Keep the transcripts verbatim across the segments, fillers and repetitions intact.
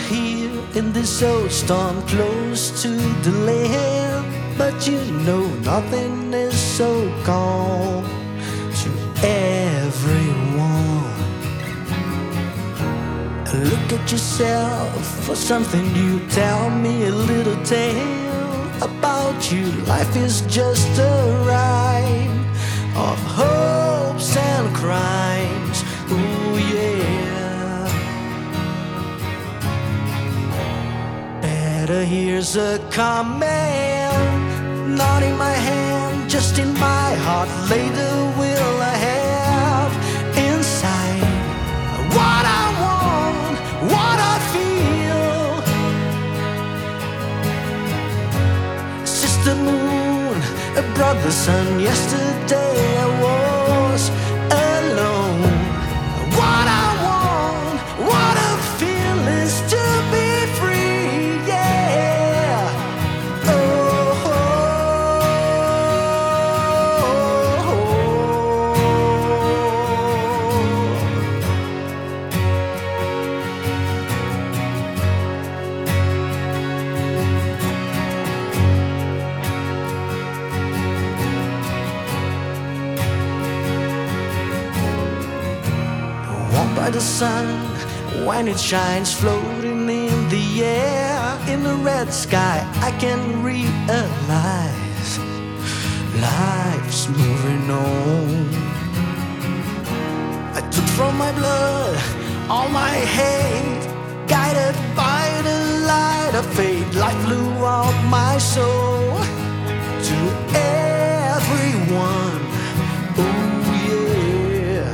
here in this old storm close to the land, but you know nothing is so calm to everyone. Look at yourself for something new. Tell me a little tale about you. Life is just a ride of hopes and crimes. Ooh, yeah. Better here's a command, not in my hand, just in my heart. Later will I have inside what I want, what I feel. Sister moon, a brother sun. Yesterday I was alone. What I want, what I feel is to be free, yeah. Oh, oh, oh, Walk by the sun when it shines, floating in the air. In the red sky I can realize life's moving on. I took from my blood all my hate, guided by the light of faith. Life flew out my soul to everyone. Oh yeah.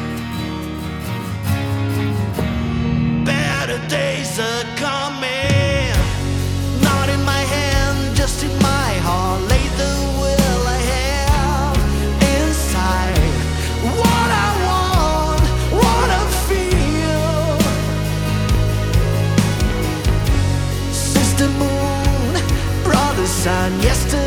Better days are coming, not in my hand, just in my heart. Later will I have inside what I want, what I feel. Sister moon, brother sun. Yesterday